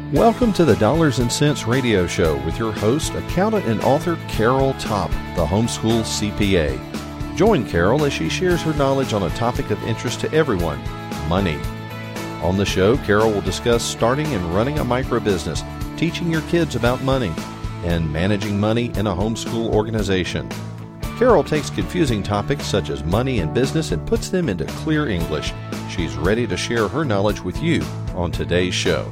Welcome to the Dollars and Cents Radio Show with your host, accountant and author Carol Topp, the homeschool CPA. Join Carol as she shares her knowledge on a topic of interest to everyone, money. On the show, Carol will discuss starting and running a microbusiness, teaching your kids about money, and managing money in a homeschool organization. Carol takes confusing topics such as money and business and puts them into clear English. She's ready to share her knowledge with you on today's show.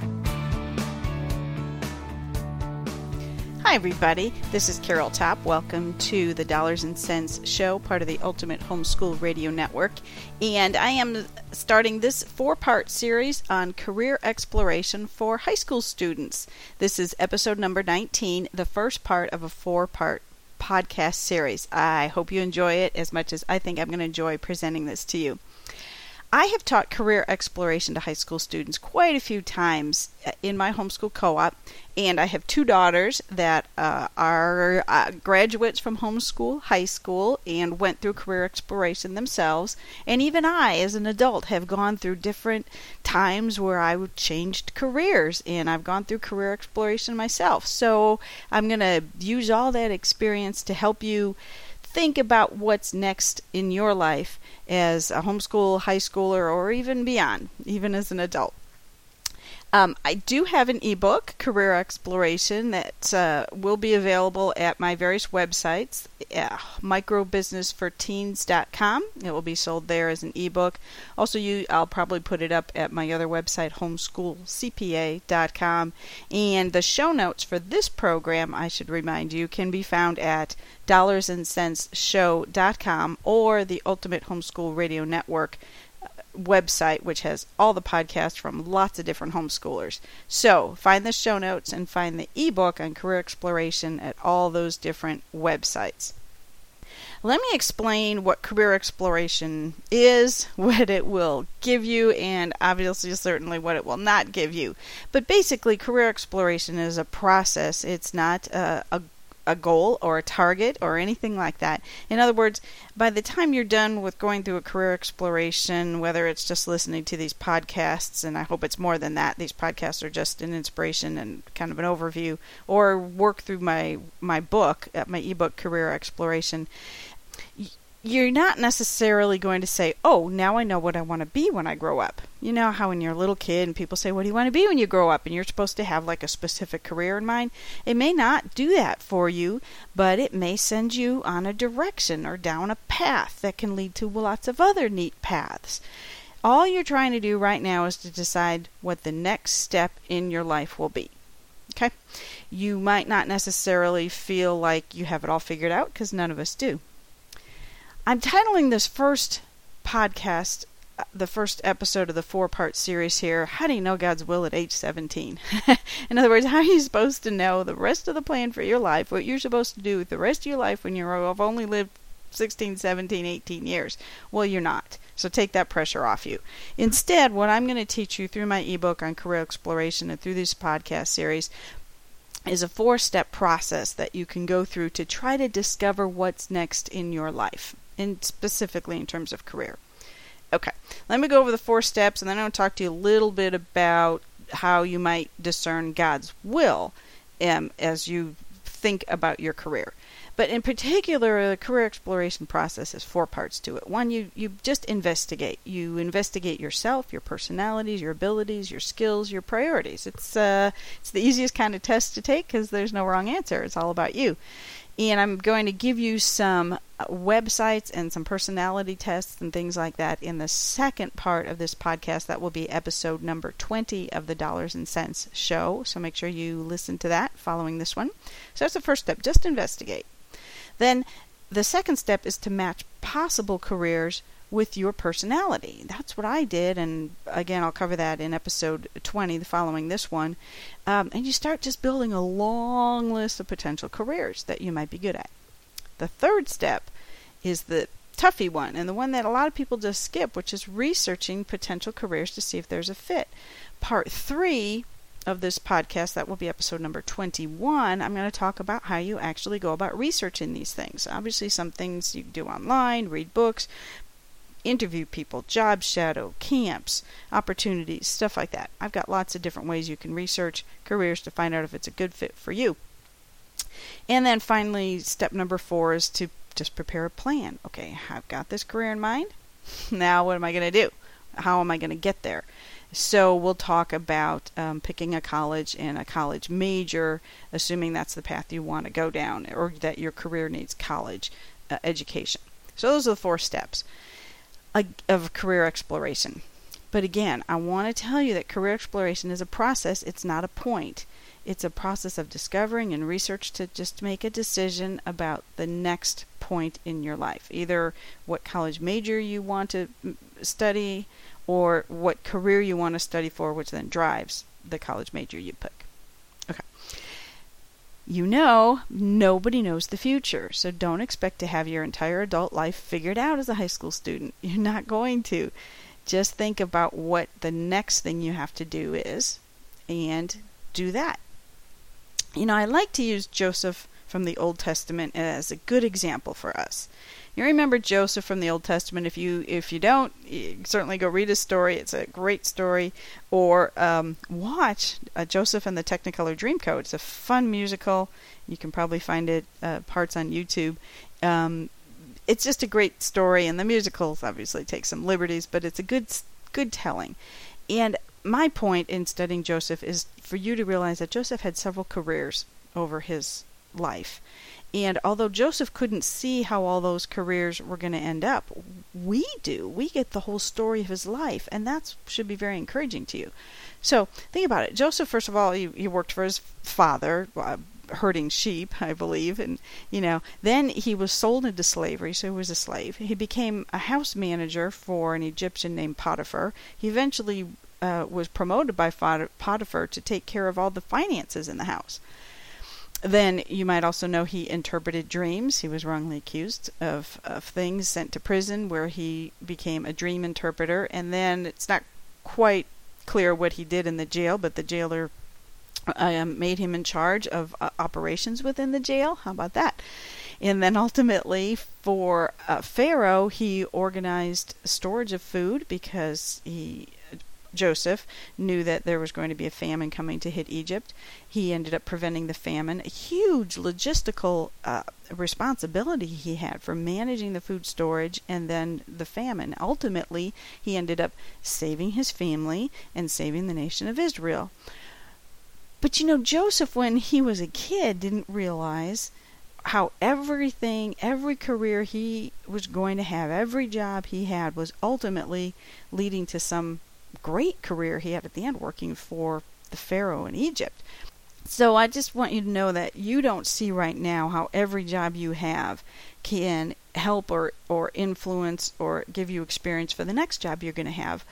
Hi everybody, this is Carol Topp. Welcome to the Dollars and Cents Show, part of the Ultimate Homeschool Radio Network. And I am starting this 4-part series on career exploration for high school students. This is episode number 19, the first part of a 4-part podcast series. I hope you enjoy it as much as I think I'm going to enjoy presenting this to you. I have taught career exploration to high school students quite a few times in my homeschool co-op, and I have 2 daughters that are graduates from homeschool high school and went through career exploration themselves. And even I, as an adult, have gone through different times where I changed careers, and I've gone through career exploration myself. So I'm going to use all that experience to help you think about what's next in your life as a homeschool, high schooler, or even beyond, even as an adult. I do have an ebook, Career Exploration, that will be available at my various websites, microbusinessforteens.com. It will be sold there as an ebook. Also, I'll probably put it up at my other website, homeschoolcpa.com. And the show notes for this program, I should remind you, can be found at dollarsandcentsshow.com or the Ultimate Homeschool Radio Network website, which has all the podcasts from lots of different homeschoolers. So find the show notes and find the ebook on career exploration at all those different websites. Let me explain what career exploration is, what it will give you, and obviously certainly what it will not give you. But basically, career exploration is a process. It's not a goal or a target or anything like that. In other words, by the time you're done with going through a career exploration, whether it's just listening to these podcasts, and I hope it's more than that, these podcasts are just an inspiration and kind of an overview, or work through my book, my ebook, Career Exploration, you're not necessarily going to say, oh, now I know what I want to be when I grow up. You know how when you're a little kid and people say, what do you want to be when you grow up? And you're supposed to have like a specific career in mind. It may not do that for you, but it may send you on a direction or down a path that can lead to lots of other neat paths. All you're trying to do right now is to decide what the next step in your life will be. Okay? You might not necessarily feel like you have it all figured out, because none of us do. I'm titling this first podcast, the first episode of the 4-part series here, How Do You Know God's Will at Age 17? In other words, how are you supposed to know the rest of the plan for your life, what you're supposed to do with the rest of your life when you've only lived 16, 17, 18 years? Well, you're not. So take that pressure off you. Instead, what I'm going to teach you through my ebook on career exploration and through this podcast series is a 4-step process that you can go through to try to discover what's next in your life, and specifically in terms of career. Okay, let me go over the 4 steps, and then I'm going to talk to you a little bit about how you might discern God's will as you think about your career. But in particular, the career exploration process has 4 parts to it. 1, you just investigate. You investigate yourself, your personalities, your abilities, your skills, your priorities. It's the easiest kind of test to take because there's no wrong answer. It's all about you. And I'm going to give you some websites and some personality tests and things like that in the second part of this podcast. That will be episode number 20 of the Dollars and Cents Show. So make sure you listen to that following this one. So that's the first step. Just investigate. Then the second step is to match possible careers with your personality. That's what I did, and again, I'll cover that in episode 20, following this one. And you start just building a long list of potential careers that you might be good at. The third step is the toughy one, and the one that a lot of people just skip, which is researching potential careers to see if there's a fit. Part 3 of this podcast, that will be episode number 21, I'm going to talk about how you actually go about researching these things. Obviously, some things you do online, read books, interview people, job shadow, camps, opportunities, stuff like that. I've got lots of different ways you can research careers to find out if it's a good fit for you. And then finally, step number 4 is to just prepare a plan. Okay, I've got this career in mind. Now what am I going to do? How am I going to get there? So we'll talk about picking a college and a college major, assuming that's the path you want to go down, or that your career needs college education. So those are the 4 steps of career exploration. But again, I want to tell you that career exploration is a process. It's not a point. It's a process of discovering and research to just make a decision about the next point in your life, either what college major you want to study or what career you want to study for, which then drives the college major you pick. Okay. You know, nobody knows the future, so don't expect to have your entire adult life figured out as a high school student. You're not going to. Just think about what the next thing you have to do is, and do that. You know, I like to use Joseph from the Old Testament as a good example for us. You remember Joseph from the Old Testament. If you don't, you certainly go read his story. It's a great story. Or watch Joseph and the Technicolor Dreamcoat. It's a fun musical. You can probably find it parts on YouTube. It's just a great story, and the musicals obviously take some liberties, but it's a good telling. And my point in studying Joseph is for you to realize that Joseph had several careers over his life. And although Joseph couldn't see how all those careers were going to end up, we do. We get the whole story of his life, and that should be very encouraging to you. So think about it. Joseph, first of all, he worked for his father, herding sheep, I believe, and then he was sold into slavery, so he was a slave. He became a house manager for an Egyptian named Potiphar. He eventually was promoted by Potiphar to take care of all the finances in the house. Then you might also know he interpreted dreams. He was wrongly accused of things, sent to prison where he became a dream interpreter. And then it's not quite clear what he did in the jail, but the jailer made him in charge of operations within the jail. How about that? And then ultimately for Pharaoh, he organized storage of food because Joseph knew that there was going to be a famine coming to hit Egypt. He ended up preventing the famine. A huge logistical responsibility he had for managing the food storage and then the famine. Ultimately, he ended up saving his family and saving the nation of Israel. But Joseph, when he was a kid, didn't realize how every career he was going to have, every job he had was ultimately leading to some great career he had at the end, working for the Pharaoh in Egypt. So I just want you to know that you don't see right now how every job you have can help or influence or give you experience for the next job you're going to have.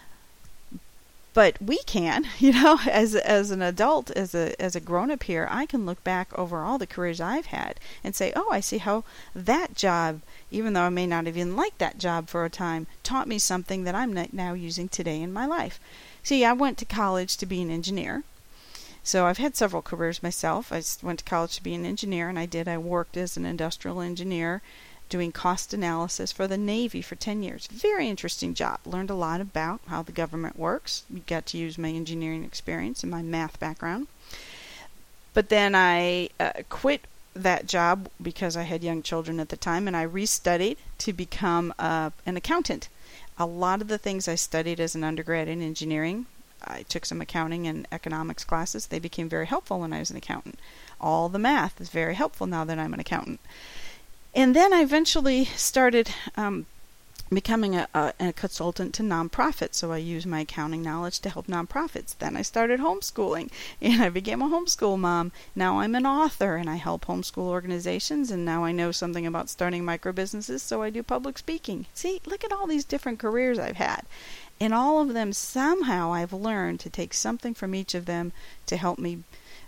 But we can, as an adult, as a grown-up here, I can look back over all the careers I've had and say, oh, I see how that job, even though I may not even like that job for a time, taught me something that I'm now using today in my life. See, I went to college to be an engineer. So I've had several careers myself. I went to college to be an engineer, and I worked as an industrial engineer doing cost analysis for the Navy for 10 years. Very interesting job. Learned a lot about how the government works. Got to use my engineering experience and my math background. But then I quit that job because I had young children at the time, and I restudied to become an accountant. A lot of the things I studied as an undergrad in engineering, I took some accounting and economics classes. They became very helpful when I was an accountant. All the math is very helpful now that I'm an accountant. And then I eventually started becoming a consultant to nonprofits. So I use my accounting knowledge to help nonprofits. Then I started homeschooling, and I became a homeschool mom. Now I'm an author, and I help homeschool organizations. And now I know something about starting micro businesses, so I do public speaking. See, look at all these different careers I've had. In all of them, somehow I've learned to take something from each of them to help me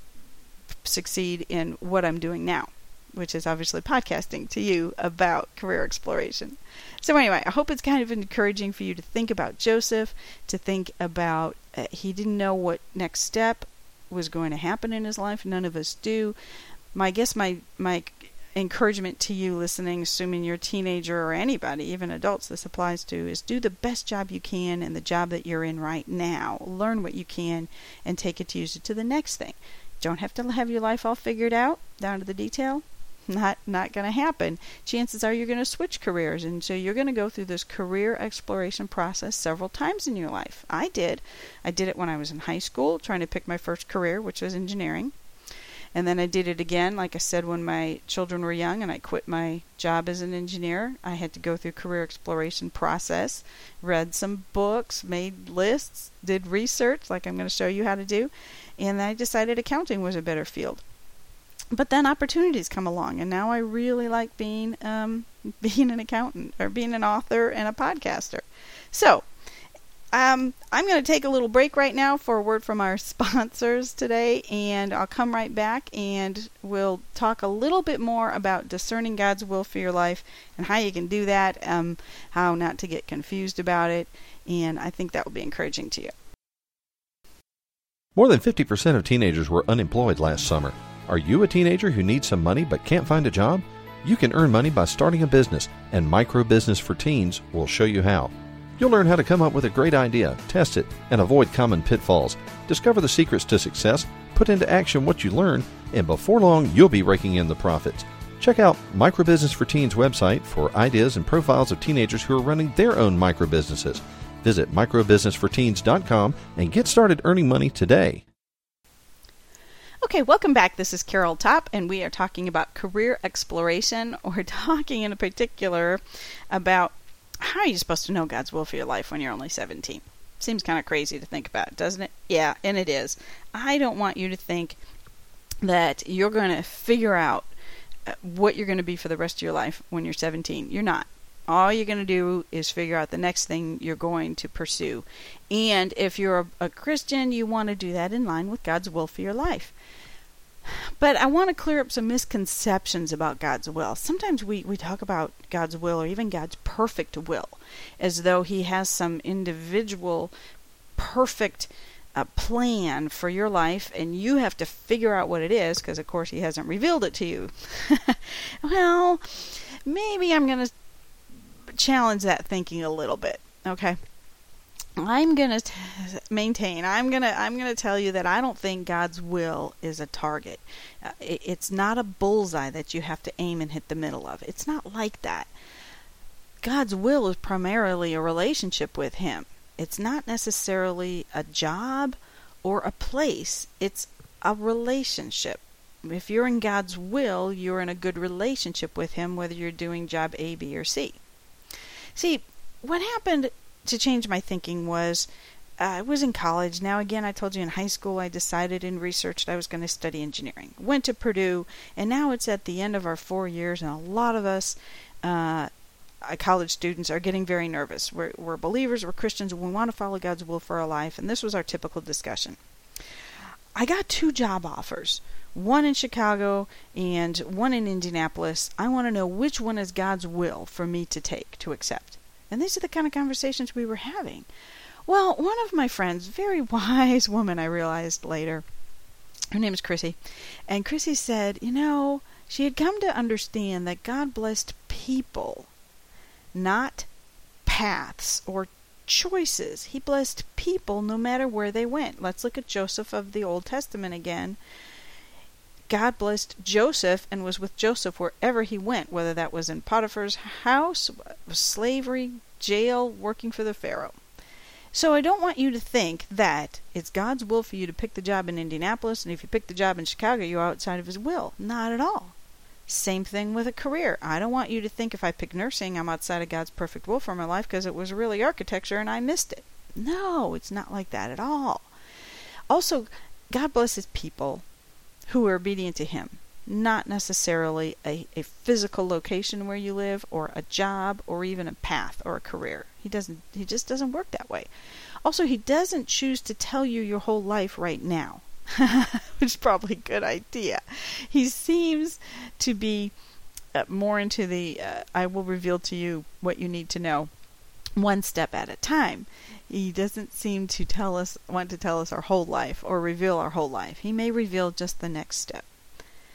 succeed in what I'm doing now, which is obviously podcasting to you about career exploration. So anyway, I hope it's kind of encouraging for you to think about Joseph, to think about he didn't know what next step was going to happen in his life. None of us do. I guess my encouragement to you listening, assuming you're a teenager or anybody, even adults this applies to, is do the best job you can in the job that you're in right now. Learn what you can and take it to use it to the next thing. Don't have to have your life all figured out down to the detail. Not going to happen. Chances are you're going to switch careers, and so you're going to go through this career exploration process several times in your life. I did it when I was in high school, trying to pick my first career, which was engineering. And then I did it again, like I said, when my children were young and I quit my job as an engineer. I had to go through career exploration process, read some books, made lists, did research like I'm going to show you how to do, and I decided accounting was a better field. But then opportunities come along, and now I really like being an accountant, or being an author and a podcaster. So I'm going to take a little break right now for a word from our sponsors today, and I'll come right back and we'll talk a little bit more about discerning God's will for your life and how you can do that, how not to get confused about it, and I think that will be encouraging to you. More than 50% of teenagers were unemployed last summer. Are you a teenager who needs some money but can't find a job? You can earn money by starting a business, and Micro Business for Teens will show you how. You'll learn how to come up with a great idea, test it, and avoid common pitfalls. Discover the secrets to success, put into action what you learn, and before long, you'll be raking in the profits. Check out Micro Business for Teens website for ideas and profiles of teenagers who are running their own micro businesses. Visit microbusinessforteens.com and get started earning money today. Okay, welcome back. This is Carol Topp, and we are talking about career exploration. We're talking in particular about how you're supposed to know God's will for your life when you're only 17. Seems kind of crazy to think about, doesn't it? Yeah, and it is. I don't want you to think that you're going to figure out what you're going to be for the rest of your life when you're 17. You're not. All you're going to do is figure out the next thing you're going to pursue. And if you're a Christian, you want to do that in line with God's will for your life. But I want to clear up some misconceptions about God's will. Sometimes we talk about God's will, or even God's perfect will, as though He has some individual perfect plan for your life, and you have to figure out what it is, because of course He hasn't revealed it to you. Well, maybe I'm going to challenge that thinking a little bit. Okay, I'm going to I'm going to tell you that I don't think God's will is a target. It's not a bullseye that you have to aim and hit the middle of. It's not like that. God's will is primarily a relationship with Him. It's not necessarily a job or a place. It's a relationship. If you're in God's will, you're in a good relationship with Him, whether you're doing job A, B, or C. See, what happened to change my thinking was I was in college. Now, again, I told you in high school I decided and researched I was going to study engineering. Went to Purdue, and now it's at the end of our 4 years, and a lot of us college students are getting very nervous. We're believers, we're Christians, and we want to follow God's will for our life, and this was our typical discussion. I got 2 job offers, one in Chicago and one in Indianapolis. I want to know which one is God's will for me to take, to accept. And these are the kind of conversations we were having. Well, one of my friends, very wise woman, I realized later, her name is Chrissy, and Chrissy said, she had come to understand that God blessed people, not paths or choices. He blessed people no matter where they went. Let's look at Joseph of the Old Testament again. God blessed Joseph and was with Joseph wherever he went, whether that was in Potiphar's house, slavery, jail, working for the Pharaoh. So I don't want you to think that it's God's will for you to pick the job in Indianapolis, and if you pick the job in Chicago, you're outside of His will. Not at all. Same thing with a career. I don't want you to think if I pick nursing, I'm outside of God's perfect will for my life because it was really architecture and I missed it. No, it's not like that at all. Also, God blesses people who are obedient to Him, not necessarily a physical location where you live, or a job, or even a path or a career. He just doesn't work that way. Also, He doesn't choose to tell you your whole life right now, which is probably a good idea. He seems to be more into the I will reveal to you what you need to know one step at a time. He doesn't seem to want to tell us our whole life or reveal our whole life. He may reveal just the next step.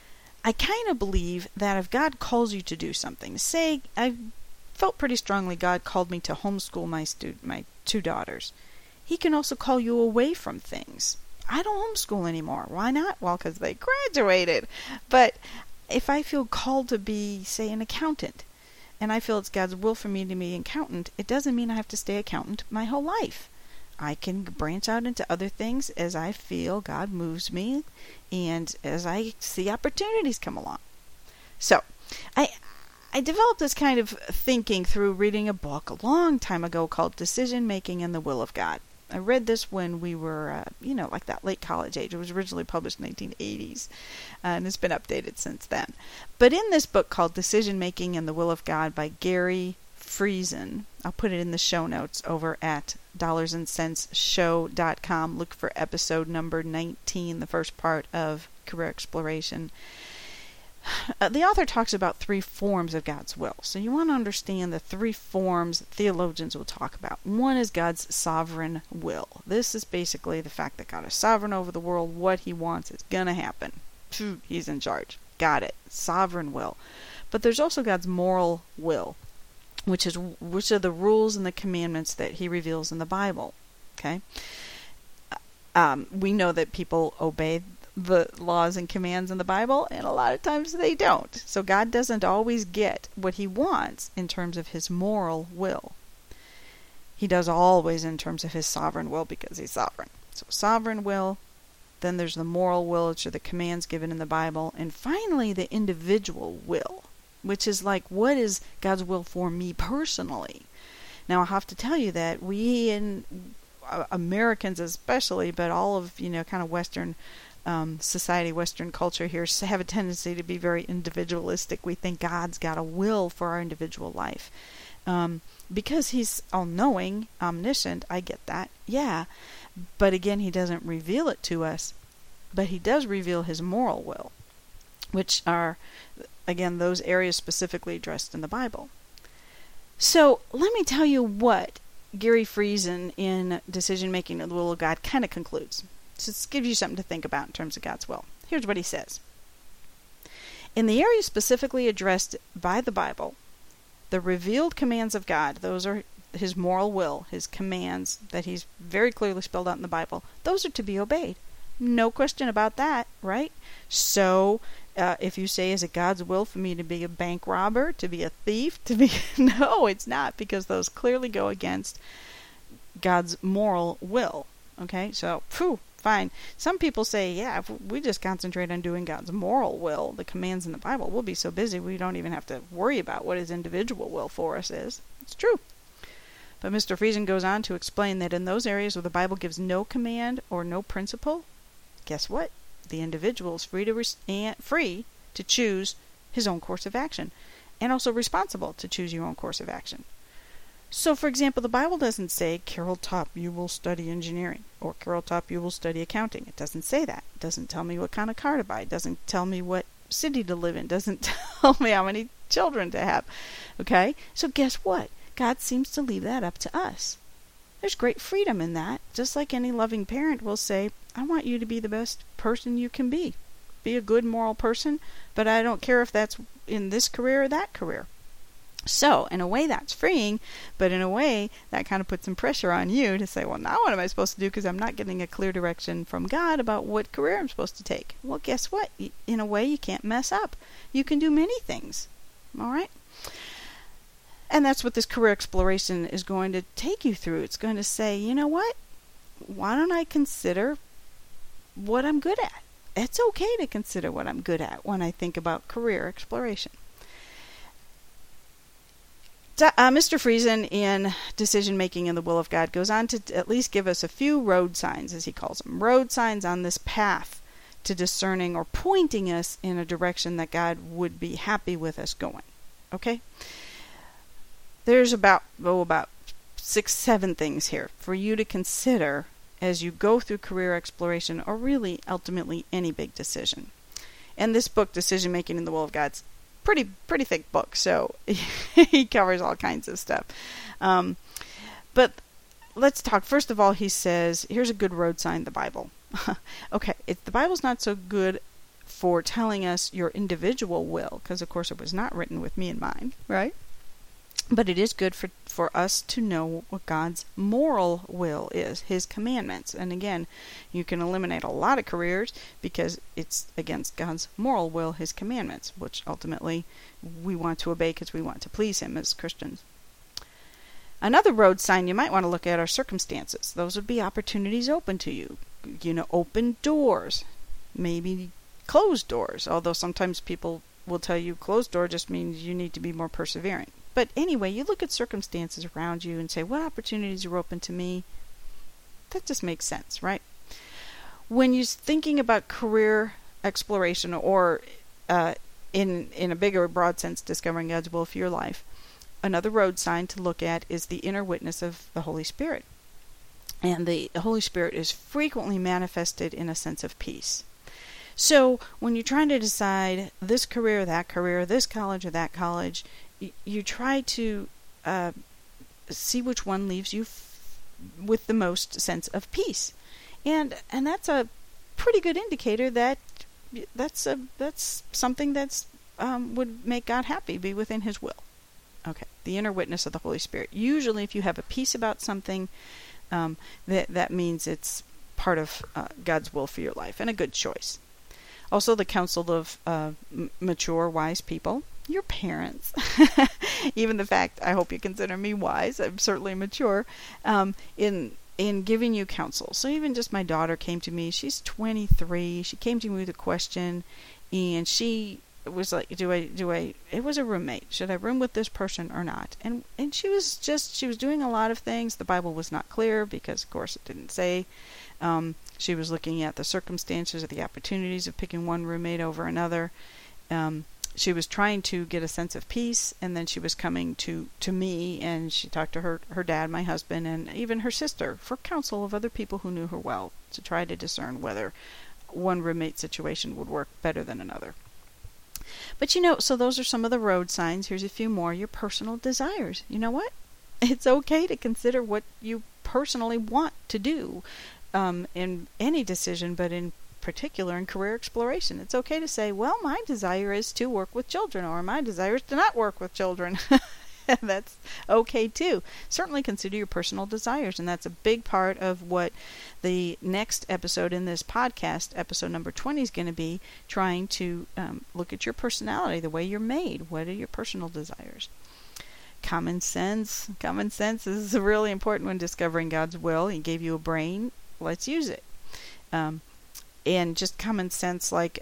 I kind of believe that if God calls you to do something, say I felt pretty strongly God called me to homeschool my 2 daughters. He can also call you away from things. I don't homeschool anymore. Why not? Well, because they graduated. But if I feel called to be, say, an accountant, and I feel it's God's will for me to be an accountant, it doesn't mean I have to stay accountant my whole life. I can branch out into other things as I feel God moves me and as I see opportunities come along. So, I developed this kind of thinking through reading a book a long time ago called Decision Making and the Will of God. I read this when we were, like that late college age. It was originally published in the 1980s, and it's been updated since then. But in this book called Decision Making and the Will of God by Gary Friesen, I'll put it in the show notes over at dollarsandscentshow.com. Look for episode number 19, the first part of Career Exploration. The author talks about 3 forms of God's will. So you want to understand the 3 forms theologians will talk about. One is God's sovereign will. This is basically the fact that God is sovereign over the world. What he wants is going to happen. He's in charge. Got it. Sovereign will. But there's also God's moral will, which are the rules and the commandments that he reveals in the Bible. Okay? We know that people obey the laws and commands in the Bible, and a lot of times they don't. So God doesn't always get what he wants in terms of his moral will. He does always in terms of his sovereign will because he's sovereign. So sovereign will, then there's the moral will, which are the commands given in the Bible, and finally the individual will, which is like, what is God's will for me personally? Now I have to tell you that we in Americans especially, but all of, kind of Western society, Western culture here, have a tendency to be very individualistic. We think God's got a will for our individual life. Because he's all-knowing, omniscient, I get that, yeah. But again, he doesn't reveal it to us, but he does reveal his moral will, which are, again, those areas specifically addressed in the Bible. So let me tell you what Gary Friesen in Decision Making and the Will of God kind of concludes. So this gives you something to think about in terms of God's will. Here's what he says. In the areas specifically addressed by the Bible, the revealed commands of God, those are his moral will, his commands that he's very clearly spelled out in the Bible, those are to be obeyed. No question about that, right? So, if you say, is it God's will for me to be a bank robber, to be a thief, no, it's not, because those clearly go against God's moral will. Okay, so, fine. Some people say, yeah, if we just concentrate on doing God's moral will, the commands in the Bible, we'll be so busy we don't even have to worry about what his individual will for us is. It's true. But Mr. Friesen goes on to explain that in those areas where the Bible gives no command or no principle, guess what? The individual is free to choose his own course of action, and also responsible to choose your own course of action. So, for example, the Bible doesn't say, Carol Topp, you will study engineering, or Carol Topp, you will study accounting. It doesn't say that. It doesn't tell me what kind of car to buy. It doesn't tell me what city to live in. It doesn't tell me how many children to have. Okay? So guess what? God seems to leave that up to us. There's great freedom in that. Just like any loving parent will say, I want you to be the best person you can be. Be a good moral person, but I don't care if that's in this career or that career. So, in a way, that's freeing, but in a way, that kind of puts some pressure on you to say, well, now what am I supposed to do? Because I'm not getting a clear direction from God about what career I'm supposed to take. Well, guess what? In a way, you can't mess up. You can do many things. All right? And that's what this career exploration is going to take you through. It's going to say, you know what? Why don't I consider what I'm good at? It's okay to consider what I'm good at when I think about career exploration. Mr. Friesen in Decision Making and the Will of God goes on to at least give us a few road signs, as he calls them, road signs on this path to discerning or pointing us in a direction that God would be happy with us going. Okay? There's about 6-7 things here for you to consider as you go through career exploration, or really ultimately any big decision. And this book, Decision Making and the Will of God, pretty thick book, so he covers all kinds of stuff. But let's talk. First of all, he says, here's a good road sign, the Bible. Okay, if the Bible's not so good for telling us your individual will, because of course it was not written with me in mind, right? But it is good for us to know what God's moral will is, His commandments. And again, you can eliminate a lot of careers because it's against God's moral will, His commandments, which ultimately we want to obey because we want to please Him as Christians. Another road sign you might want to look at are circumstances. Those would be opportunities open to you. Open doors, maybe closed doors, although sometimes people will tell you closed door just means you need to be more persevering. But anyway, you look at circumstances around you and say, what opportunities are open to me? That just makes sense, right? When you're thinking about career exploration or in a bigger, broad sense, discovering God's will for your life, another road sign to look at is the inner witness of the Holy Spirit. And the Holy Spirit is frequently manifested in a sense of peace. So when you're trying to decide this career, this college or that college, you try to see which one leaves you with the most sense of peace. And that's a pretty good indicator that that's something that's would make God happy, be within His will. Okay, the inner witness of the Holy Spirit. Usually if you have a peace about something, that means it's part of God's will for your life and a good choice. Also, the counsel of mature, wise people, your parents. Even the fact, I hope you consider me wise, I'm certainly mature, in giving you counsel. So even just my daughter came to me, she's 23, she came to me with a question, and she was like, it was a roommate, should I room with this person or not? And she was doing a lot of things. The Bible was not clear because of course it didn't say. She was looking at the circumstances or the opportunities of picking one roommate over another. She was trying to get a sense of peace, and then she was coming to me, and she talked to her dad, my husband, and even her sister for counsel of other people who knew her well to try to discern whether one roommate situation would work better than another. But so those are some of the road signs. Here's a few more. Your personal desires. You know what? It's okay to consider what you personally want to do in any decision, but in particular in career exploration. It's okay to say, well, my desire is to work with children, or my desire is to not work with children. That's okay too. Certainly consider your personal desires, and that's a big part of what the next episode in this podcast, episode number 20, is going to be, trying to look at your personality, the way you're made. What are your personal desires? Common sense. Common sense is really important when discovering God's will. He gave you a brain. Let's use it. And just common sense, like,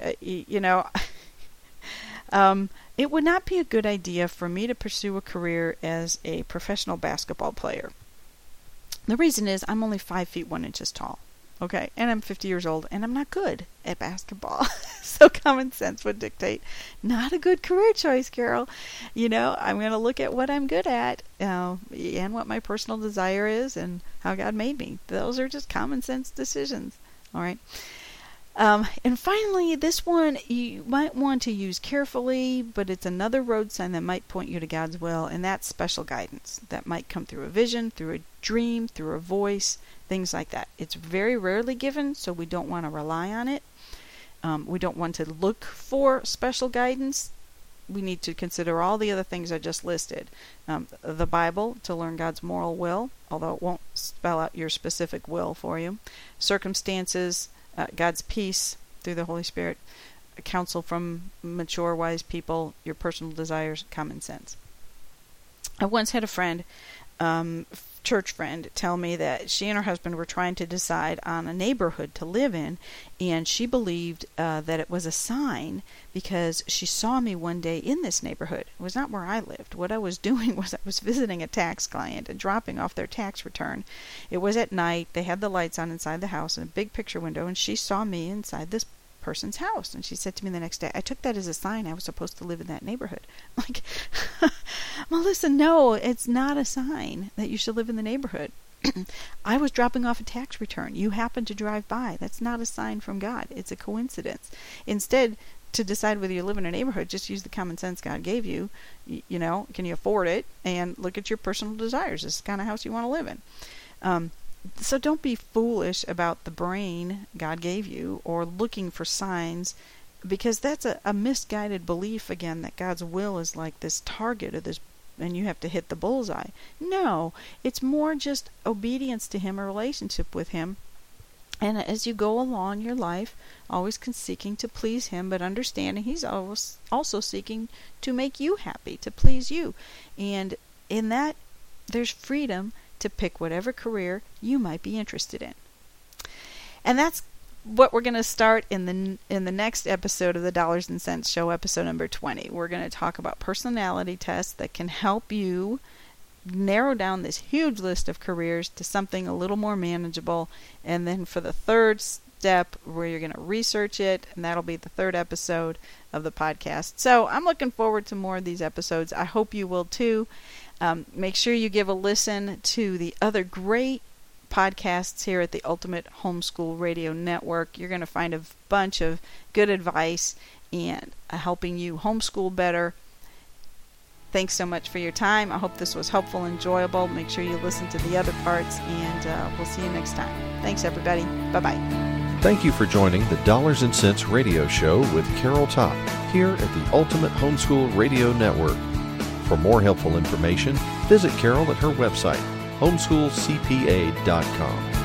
it would not be a good idea for me to pursue a career as a professional basketball player. The reason is I'm only 5 feet 1 inches tall, okay? And I'm 50 years old, and I'm not good at basketball. So common sense would dictate, not a good career choice, Carol. I'm going to look at what I'm good at and what my personal desire is and how God made me. Those are just common sense decisions, all right? And finally, this one you might want to use carefully, but it's another road sign that might point you to God's will, and that's special guidance. That might come through a vision, through a dream, through a voice, things like that. It's very rarely given, so we don't want to rely on it. We don't want to look for special guidance. We need to consider all the other things I just listed. The Bible to learn God's moral will, although it won't spell out your specific will for you. Circumstances, God's peace through the Holy Spirit, counsel from mature, wise people, your personal desires, common sense. I once had a friend, church friend, tell me that she and her husband were trying to decide on a neighborhood to live in, and she believed that it was a sign because she saw me one day in this neighborhood. It was not where I lived. What I was doing was I was visiting a tax client and dropping off their tax return. It was at night. They had the lights on inside the house and a big picture window, and she saw me inside this person's house, and she said to me the next day, I took that as a sign I was supposed to live in that neighborhood. I'm like, Melissa, no, it's not a sign that you should live in the neighborhood. I was dropping off a tax return. You happened to drive by. That's not a sign from God. It's a coincidence. Instead, to decide whether you live in a neighborhood, just use the common sense God gave you. Can you afford it? And look at your personal desires. This is the kind of house you want to live in. So don't be foolish about the brain God gave you or looking for signs because that's a misguided belief, again, that God's will is like this target or this, and you have to hit the bullseye. No, it's more just obedience to Him, a relationship with Him. And as you go along your life, always seeking to please Him, but understanding He's always also seeking to make you happy, to please you. And in that, there's freedom to pick whatever career you might be interested in. And that's what we're going to start in the next episode of the Dollars and Cents Show, episode number 20. We're going to talk about personality tests that can help you narrow down this huge list of careers to something a little more manageable. And then for the third step, where you're going to research it, and that'll be the third episode of the podcast. So I'm looking forward to more of these episodes. I hope you will too. Make sure you give a listen to the other great podcasts here at the Ultimate Homeschool Radio Network. You're going to find a bunch of good advice and helping you homeschool better. Thanks so much for your time. I hope this was helpful and enjoyable. Make sure you listen to the other parts, and we'll see you next time. Thanks, everybody. Bye-bye. Thank you for joining the Dollars and Cents Radio Show with Carol Topp here at the Ultimate Homeschool Radio Network. For more helpful information, visit Carol at her website, homeschoolcpa.com.